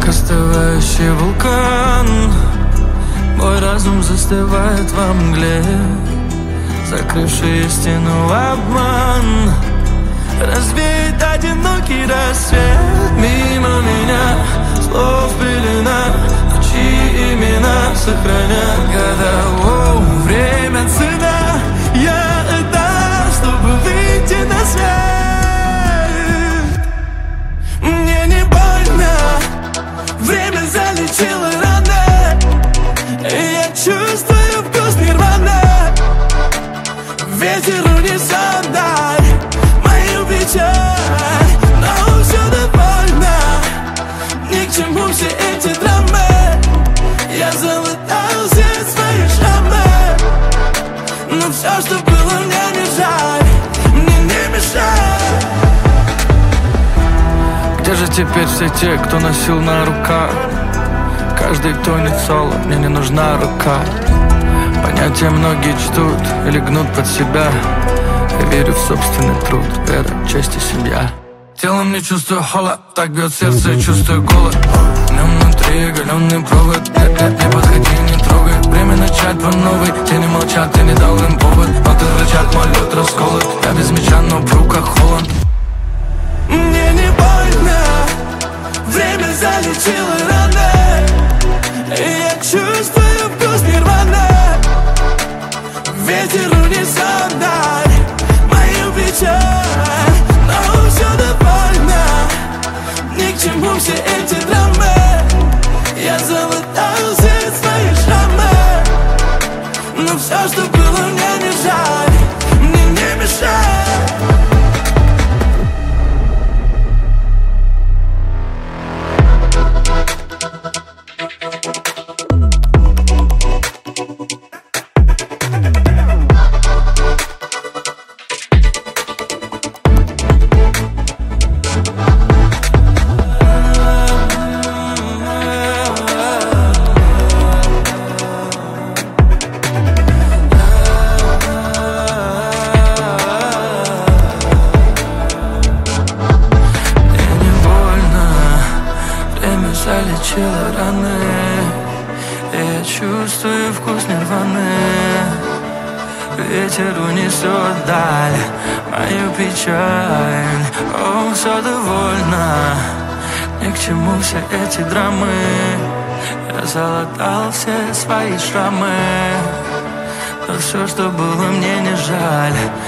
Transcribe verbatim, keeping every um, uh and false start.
остывающий вулкан. Мой разум застывает во мгле, закрывший истину в обман. Развеет одинокий рассвет мимо меня, слов пелена, но чьи имена сохранят года. Оу, время цена, я отдам, чтобы выйти на свет. Мне не больно, время залечило раны, и я чувствую вкус нирваны. Ветер унесет даль мою печаль, но все довольно, ни к чему все эти драмы. Я залатал все свои шрамы, но все, что было, мне не жаль, мне не мешает. Где же теперь все те, кто носил на руках? Каждый тонет соло, мне не нужна рука. Понятия многие чтут или гнут под себя. Я верю в собственный труд, вера, честь и семья. Телом не чувствую холод, так бьет сердце и чувствую голод. В нем внутри оголенный провод, нет, нет, не подходи, не трогай. Время начать по новой, тени молчат, ты не дал им повод. Ноты рычат, мой лед расколот, я без меча, но пру как Холланд. Мне не больно, время залечило раны, и я чувствую вкус нирваны. Ветер унесет даль мою печаль, но все довольно, ни к чему все эти драмы. Я залатал все свои шрамы, но все, что было, мне не жаль, мне не мешает. Залечила раны, и я чувствую вкус нирваны. Ветер унесет даль мою печаль. О, все довольно, ни к чему все эти драмы. Я залатал все свои шрамы, но все, что было, мне не жаль.